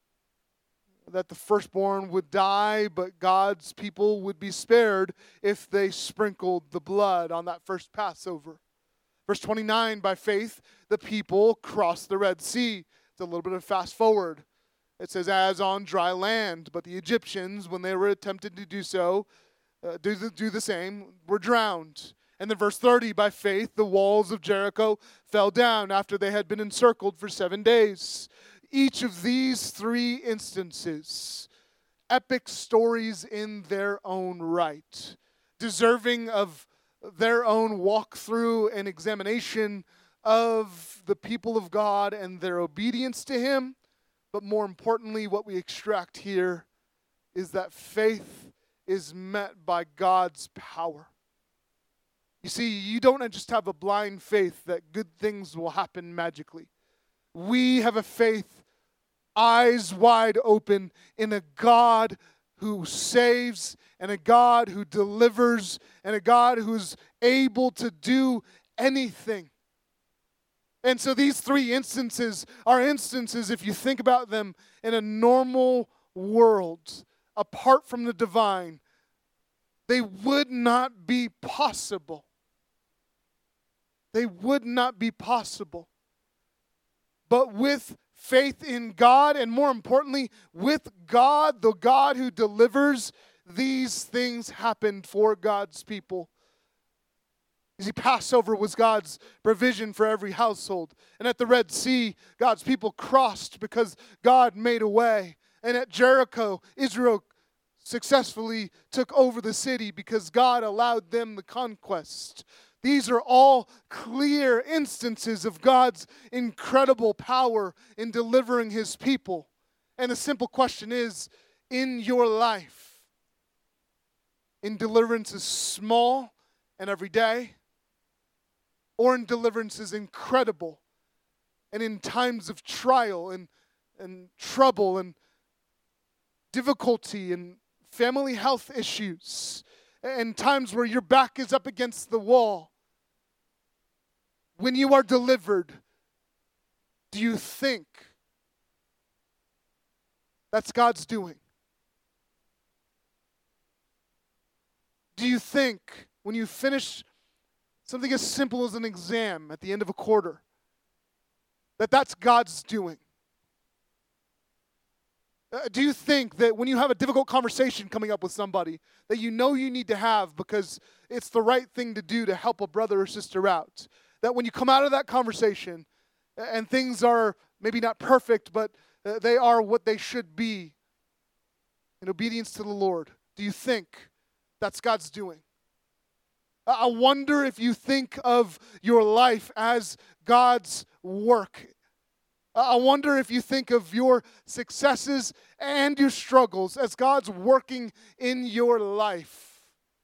That the firstborn would die, but God's people would be spared if they sprinkled the blood on that first Passover. Verse 29, by faith, the people crossed the Red Sea. It's a little bit of fast forward. It says, as on dry land, but the Egyptians, when they were attempted to do so, do the same, were drowned. And then verse 30, by faith, the walls of Jericho fell down after they had been encircled for 7 days. Each of these three instances, epic stories in their own right, deserving of their own walkthrough and examination of the people of God and their obedience to him. But more importantly, what we extract here is that faith is met by God's power. You see, you don't just have a blind faith that good things will happen magically. We have a faith, eyes wide open, in a God who saves, and a God who delivers, and a God who's able to do anything. And so these three instances are instances, if you think about them in a normal world, apart from the divine, they would not be possible. They would not be possible. But with faith in God, and more importantly, with God, the God who delivers, these things happened for God's people. You see, Passover was God's provision for every household. And at the Red Sea, God's people crossed because God made a way. And at Jericho, Israel successfully took over the city because God allowed them the conquest. These are all clear instances of God's incredible power in delivering his people. And the simple question is, in your life, in deliverances small and everyday, or in deliverances incredible, and in times of trial and trouble and difficulty and family health issues, and times where your back is up against the wall, when you are delivered, do you think that's God's doing? Do you think when you finish something as simple as an exam at the end of a quarter, that that's God's doing? Do you think that when you have a difficult conversation coming up with somebody that you know you need to have because it's the right thing to do to help a brother or sister out, that when you come out of that conversation and things are maybe not perfect, but they are what they should be in obedience to the Lord, do you think that's God's doing? I wonder if you think of your life as God's work. I wonder if you think of your successes and your struggles as God's working in your life.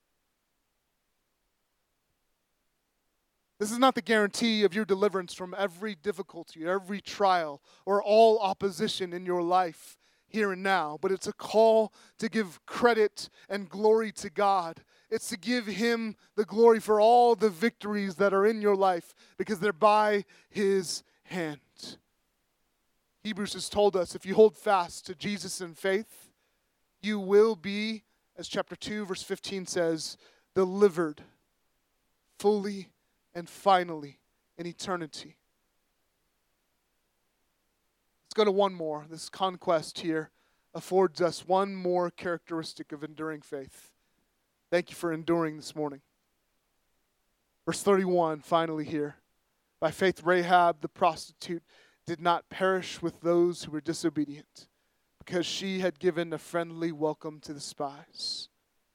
This is not the guarantee of your deliverance from every difficulty, every trial, or all opposition in your life here and now, but it's a call to give credit and glory to God. It's to give him the glory for all the victories that are in your life because they're by his hand. Hebrews has told us if you hold fast to Jesus in faith, you will be, as chapter 2, verse 15 says, delivered fully and finally in eternity. Let's go to one more. This conquest here affords us one more characteristic of enduring faith. Thank you for enduring this morning. Verse 31, finally here. By faith, Rahab the prostitute did not perish with those who were disobedient, because she had given a friendly welcome to the spies.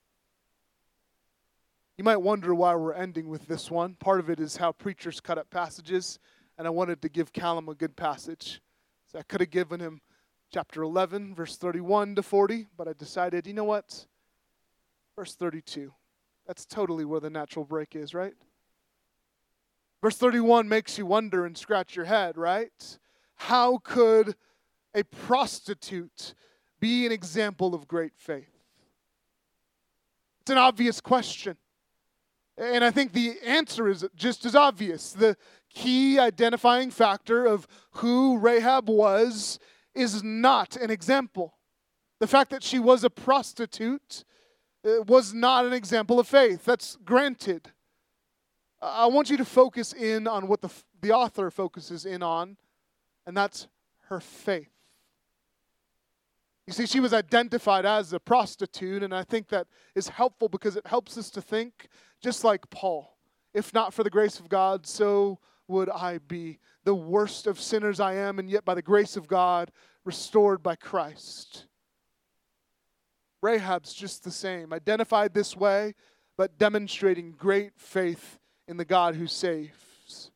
You might wonder why we're ending with this one. Part of it is how preachers cut up passages, and I wanted to give Callum a good passage. So I could have given him chapter 11, verse 31 to 40, but I decided, you know what? Verse 32. That's totally where the natural break is, right? Verse 31 makes you wonder and scratch your head, right? How could a prostitute be an example of great faith? It's an obvious question. And I think the answer is just as obvious. The key identifying factor of who Rahab was is not an example. The fact that she was a prostitute was not an example of faith. That's granted. I want you to focus in on what the author focuses in on, and that's her faith. You see, she was identified as a prostitute, and I think that is helpful because it helps us to think just like Paul. If not for the grace of God, so would I be. The worst of sinners I am, and yet by the grace of God, restored by Christ. Rahab's just the same, identified this way, but demonstrating great faith in the God who saves.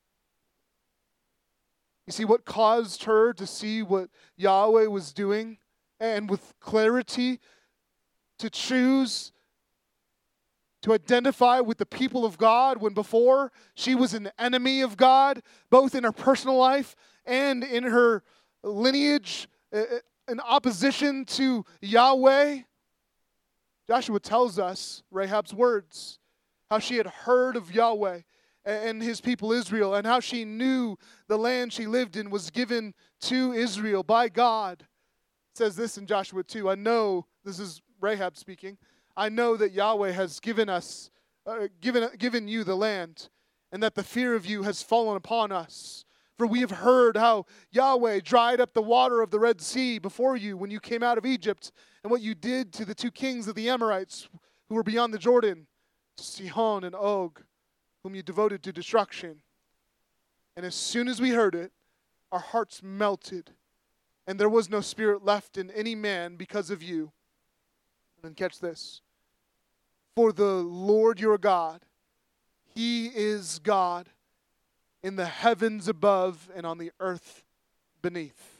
You see, what caused her to see what Yahweh was doing, and with clarity to choose to identify with the people of God when before she was an enemy of God, both in her personal life and in her lineage, in opposition to Yahweh. Joshua tells us Rahab's words, how she had heard of Yahweh and his people Israel, and how she knew the land she lived in was given to Israel by God. It says this in Joshua 2, I know, this is Rahab speaking, I know that Yahweh has given you the land, and that the fear of you has fallen upon us. For we have heard how Yahweh dried up the water of the Red Sea before you when you came out of Egypt, and what you did to the two kings of the Amorites who were beyond the Jordan, Sihon and Og, whom you devoted to destruction. And as soon as we heard it, our hearts melted, and there was no spirit left in any man because of you. And then catch this. For the Lord your God, He is God in the heavens above and on the earth beneath.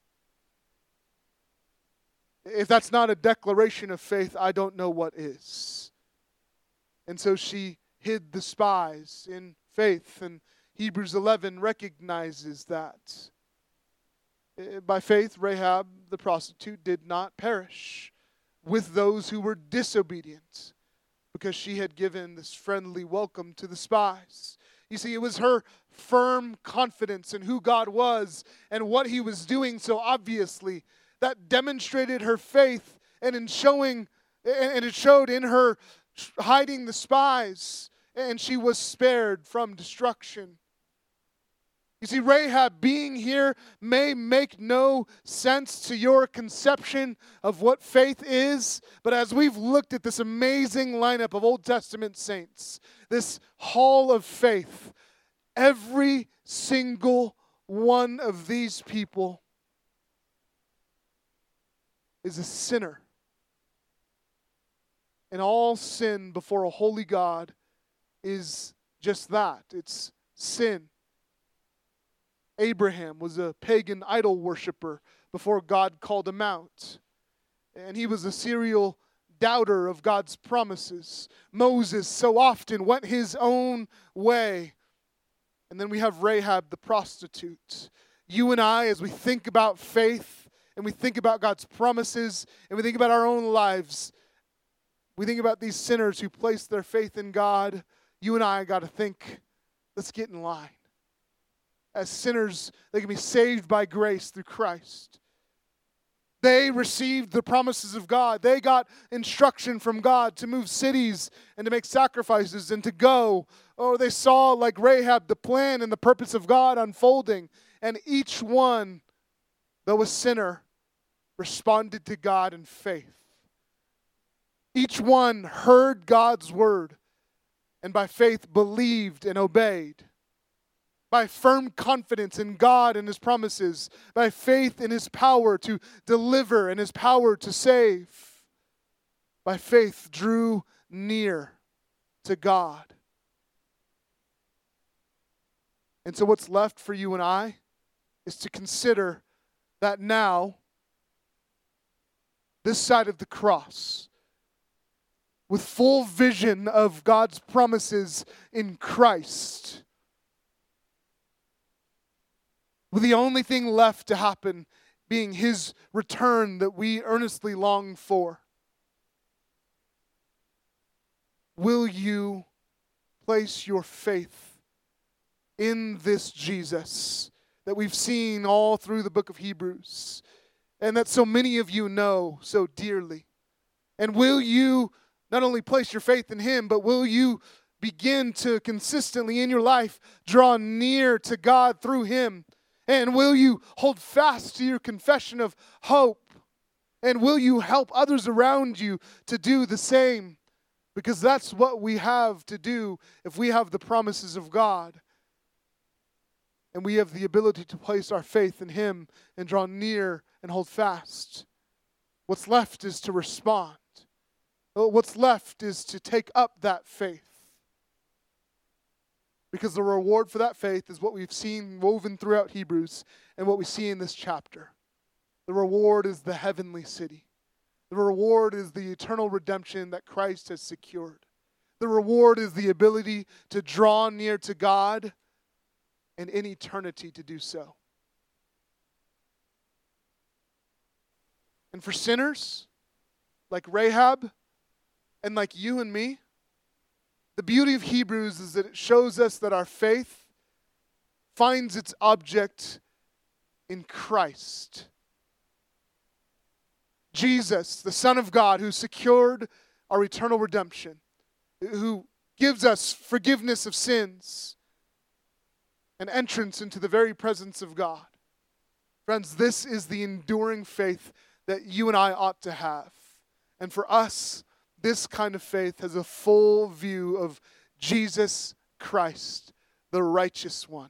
If that's not a declaration of faith, I don't know what is. And so she hid the spies in faith, and Hebrews 11 recognizes that. By faith, Rahab, the prostitute, did not perish with those who were disobedient, because she had given this friendly welcome to the spies. You see, it was her firm confidence in who God was and what He was doing so obviously that demonstrated her faith, and it showed in her hiding the spies, and she was spared from destruction. You see, Rahab being here may make no sense to your conception of what faith is, but as we've looked at this amazing lineup of Old Testament saints, this hall of faith, every single one of these people is a sinner. And all sin before a holy God is just that. It's sin. Abraham was a pagan idol worshiper before God called him out. And he was a serial doubter of God's promises. Moses so often went his own way. And then we have Rahab the prostitute. You and I, as we think about faith, and we think about God's promises, and we think about our own lives, we think about these sinners who place their faith in God, you and I got to think, let's get in line. As sinners, they can be saved by grace through Christ. They received the promises of God. They got instruction from God to move cities and to make sacrifices and to go. Oh, they saw, like Rahab, the plan and the purpose of God unfolding. And each one, though a sinner, responded to God in faith. Each one heard God's word and by faith believed and obeyed. By firm confidence in God and His promises, by faith in His power to deliver and His power to save, by faith drew near to God. And so what's left for you and I is to consider that now, this side of the cross, with full vision of God's promises in Christ, with the only thing left to happen being His return that we earnestly long for. Will you place your faith in this Jesus that we've seen all through the book of Hebrews and that so many of you know so dearly? And will you not only place your faith in him, but will you begin to consistently in your life draw near to God through him? And will you hold fast to your confession of hope? And will you help others around you to do the same? Because that's what we have to do if we have the promises of God. And we have the ability to place our faith in him and draw near and hold fast. What's left is to respond. What's left is to take up that faith. Because the reward for that faith is what we've seen woven throughout Hebrews and what we see in this chapter. The reward is the heavenly city. The reward is the eternal redemption that Christ has secured. The reward is the ability to draw near to God and in eternity to do so. And for sinners like Rahab and like you and me, the beauty of Hebrews is that it shows us that our faith finds its object in Christ. Jesus, the Son of God, who secured our eternal redemption, who gives us forgiveness of sins and entrance into the very presence of God. Friends, this is the enduring faith that you and I ought to have. And for us, this kind of faith has a full view of Jesus Christ, the righteous one.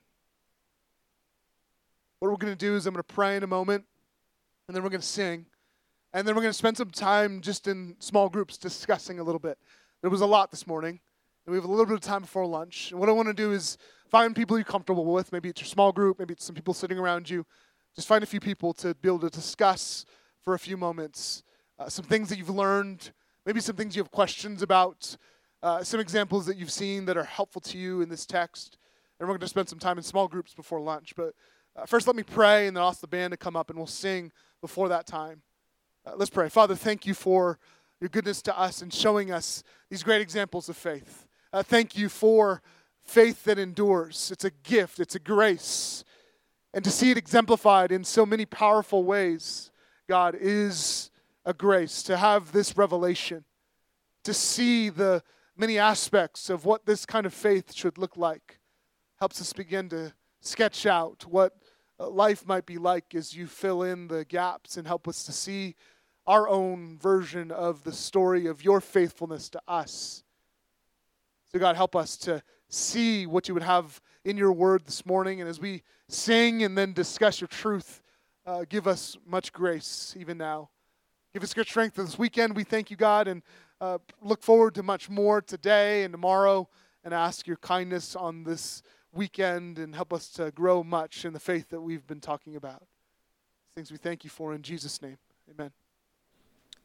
What we're going to do is I'm going to pray in a moment, and then we're going to sing. And then we're going to spend some time just in small groups discussing a little bit. There was a lot this morning, and we have a little bit of time before lunch. And what I want to do is find people you're comfortable with. Maybe it's your small group. Maybe it's some people sitting around you. Just find a few people to be able to discuss for a few moments some things that you've learned, maybe some things you have questions about, some examples that you've seen that are helpful to you in this text. And we're going to spend some time in small groups before lunch. But first let me pray, and then I'll ask the band to come up, and we'll sing before that time. Let's pray. Father, thank you for your goodness to us and showing us these great examples of faith. Thank you for faith that endures. It's a gift. It's a grace. And to see it exemplified in so many powerful ways, God, is a grace. To have this revelation, to see the many aspects of what this kind of faith should look like, helps us begin to sketch out what life might be like as you fill in the gaps and help us to see our own version of the story of your faithfulness to us. So God, help us to see what you would have in your word this morning. And as we sing and then discuss your truth, give us much grace even now. Give us good strength this weekend. We thank you, God, and look forward to much more today and tomorrow, and ask your kindness on this weekend and help us to grow much in the faith that we've been talking about. Things we thank you for in Jesus' name. Amen.